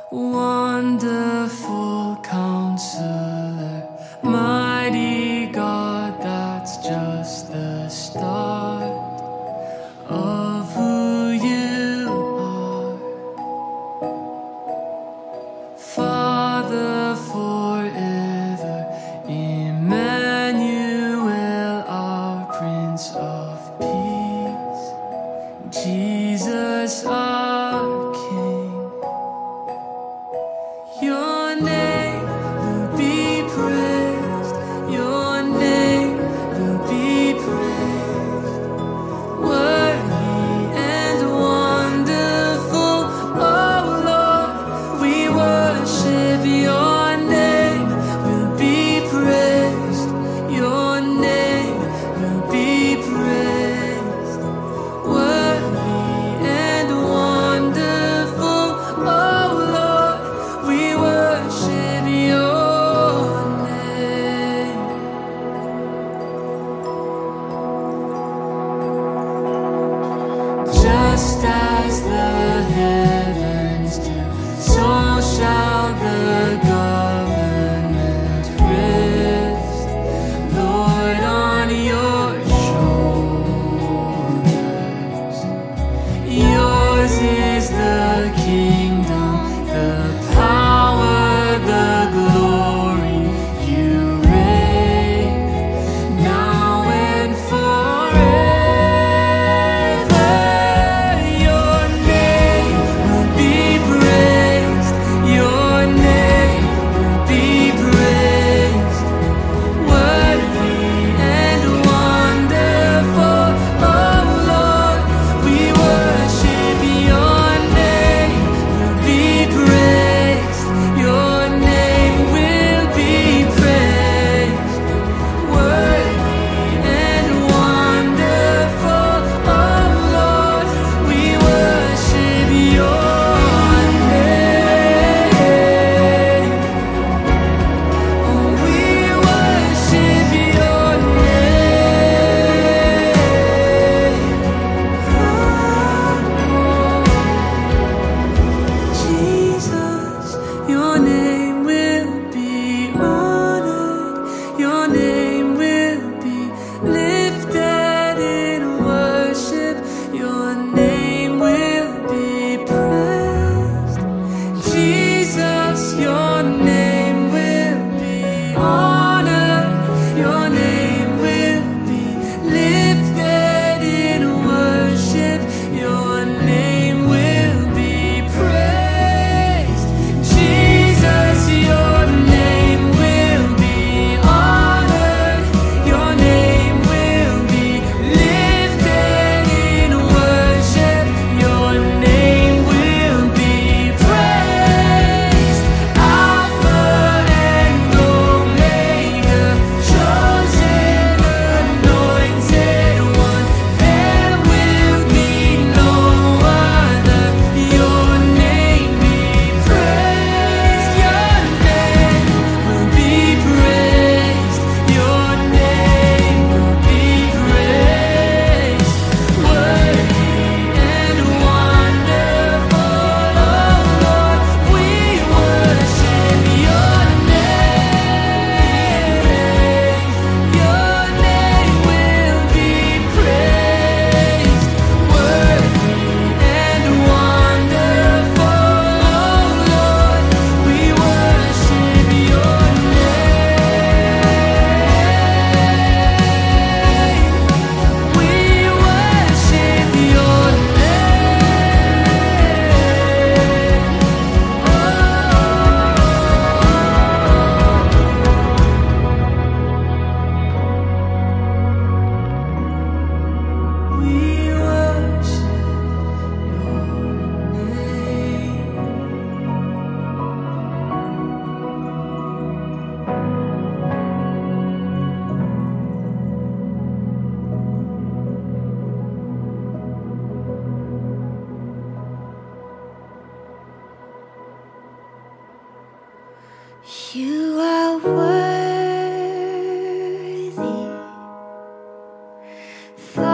Wonderful Counselor, mighty God, that's just the start of who you are. Father forever, Emmanuel, our Prince of Peace, Jesus our King. Your name will be praised, your name will be praised. Worthy and wonderful, oh Lord, we worship your name will be praised, your name will be praised. Worthy and wonderful, oh Lord, we worship your name. Just as the heavens do, so shall the government rest, Lord, on your shoulders. Yours is the kingdom, the power, the glory. You reign now and forever. Your name will be praised, your name will be praised. Worthy and wonderful, oh Lord, we worship your name will be praised, your name will be praised. Worthy and wonderful, oh Lord, we worship your name. Oh, we worship your name. Jesus, your name will be honored, your name will be lifted in worship, your name will be praised. Jesus, your name will be honored, your name will be lifted in worship, your name will be praised. Jesus, your name will be honored, your name will be lifted in worship, your name will be praised. Alpha and Omega, chosen, anointed one, there will be no other. Your name be praised, your name will be praised, your name will be praised. Worthy and wonderful, oh Lord, we worship your name. Your name will be praised. Worthy and wonderful, oh Lord, we worship your name. We worship your name. We worship your name. You are worthy,